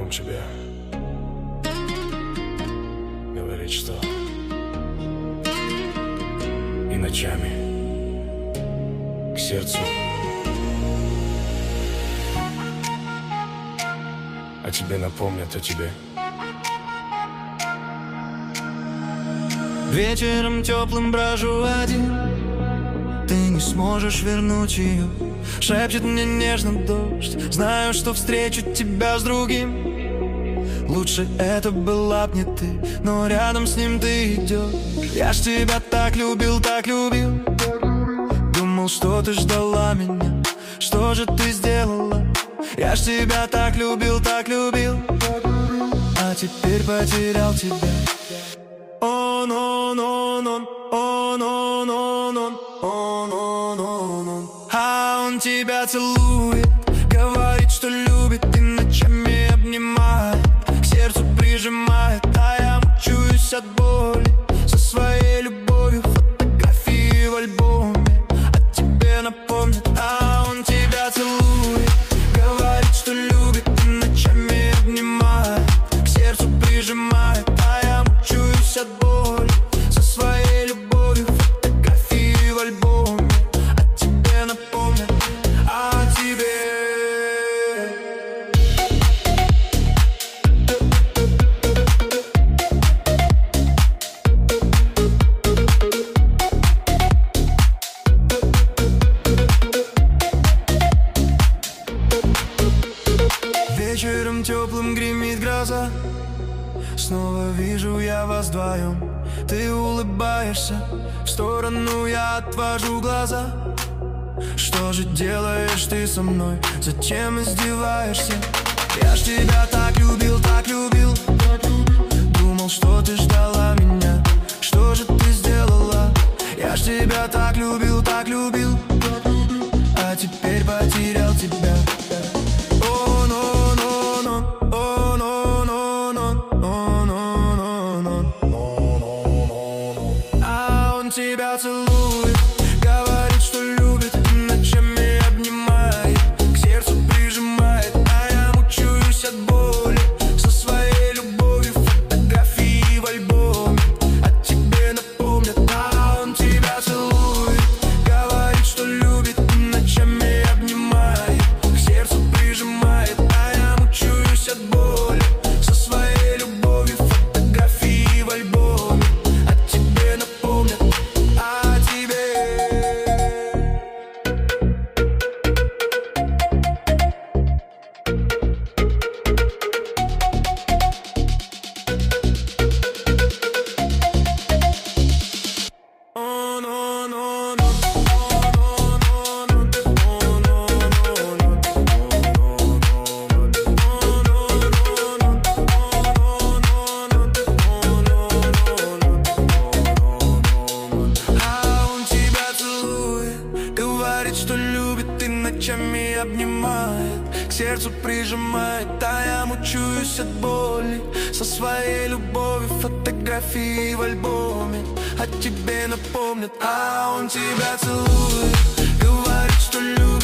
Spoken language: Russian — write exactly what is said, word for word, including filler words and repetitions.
он тебе говорит, что и ночами к сердцу, а тебе напомнят о тебе. Вечером теплым брожу один, ты не сможешь вернуть ее. Шепчет мне нежно дождь, знаю, что встречу тебя с другим. Лучше это была б не ты, но рядом с ним ты идешь. Я ж тебя так любил, так любил. Думал, что ты ждала меня, что же ты сделала? Я ж тебя так любил, так любил, а теперь потерял тебя. Он, он, он, он, он, он, он, он, он, он, он, он. А он тебя целует, говорит, что любит, и ночами обнимает, к сердцу прижимает, а я мучаюсь от боли. Со своей любовью фотографии в альбоме о тебе напомнят. А он тебя целует, говорит, что любит, и ночами обнимает, к сердцу прижимает, а я мучаюсь от боли. Со своей любовью фотографии в альбоме о тебе напомнят, о тебе. Вечером теплым гремит гроза, снова вижу я вас вдвоем. Ты улыбаешься, в сторону я отвожу глаза. Что же делаешь ты со мной? Зачем издеваешься? Я ж тебя так любил, так любил. Думал, что ты ждала меня, что же ты сделала? Я ж тебя так любил, так любил, а теперь потерял тебя. Он, он, он, он, он, он, он, он, он, он, он, он. А он тебя целует, говорит, что любит, и ночами обнимает, к сердцу прижимает, а я мучаюсь от боли. Со своей любовью фотографии в альбоме о тебе напомнят. А он тебя целует, говорит, что любит, и ночами обнимает, к сердцу прижимает, а я мучаюсь от боли. Со своей любовью фотографии в альбоме о тебе напомнят, о тебе. Он, он, он, а он тебя целует, говорит, что любит, и ночами обнимает, к сердцу прижимает, а я мучаюсь от боли. Со своей любовью фотографии в альбоме о тебе напомнят. А он тебя целует, говорит, что любит,